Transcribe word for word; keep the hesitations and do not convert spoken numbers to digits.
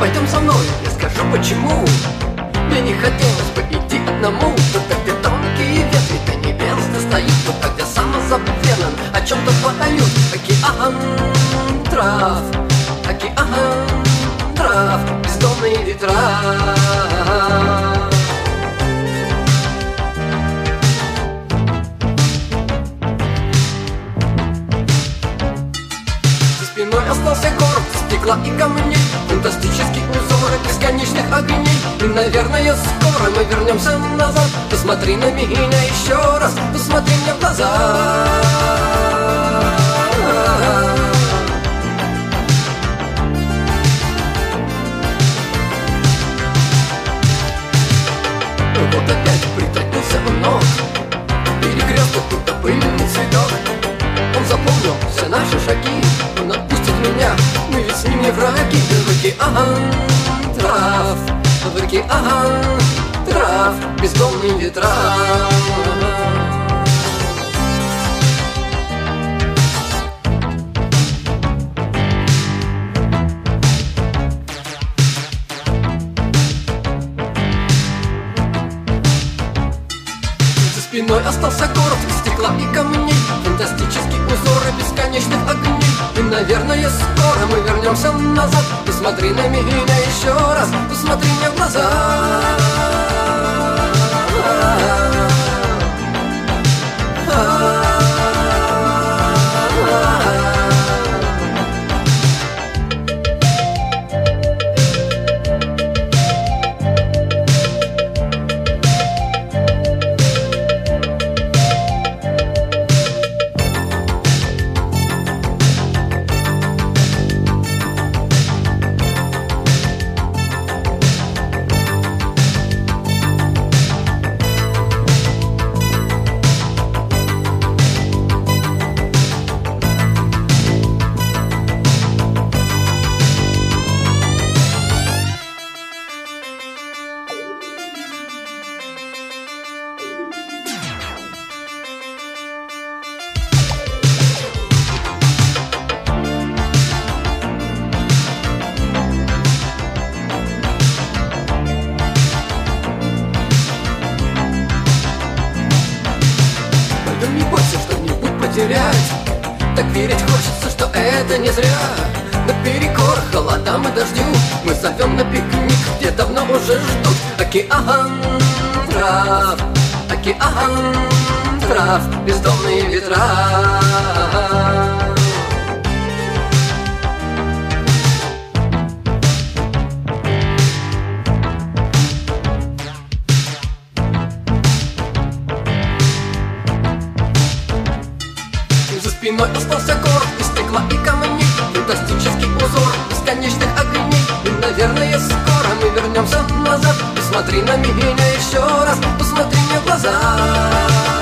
Пойдем со мной, я скажу почему. Мне не хотелось бы идти одному. Туда, где тонкие ветви до небес достают, туда, где самозабвенен о чем-то поют. Океан трав, океан трав, бездомные ветра. Спиной остался город стекла и камней, фантастические узоры бесконечных огней. И, наверное, скоро мы вернемся назад. Посмотри на меня еще раз, посмотри мне в глаза. Вот опять притопился он ног, перекресток, будто пыльный цветок. Он запомнил все наши шаги, он отпустит меня, мы ведь с ним не враги. В океан трав, в океан трав, бездомные ветра. За спиной остался город из стекла и камней, фантастические узоры бесконечных огней. И, наверное, скоро мы вернемся назад. Посмотри на меня еще раз, посмотри мне в глаза. Не бойся что-нибудь потерять, так верить хочется, что это не зря. Наперекор холодам и дождю мы зовем на пикник, где давно уже ждут. Океан трав, океан трав, бездомные ветра. Спиной остался город из стекла и камней, фантастический узор бесконечных огней. И, наверное, скоро мы вернемся назад. Посмотри на меня еще раз, посмотри мне в глаза.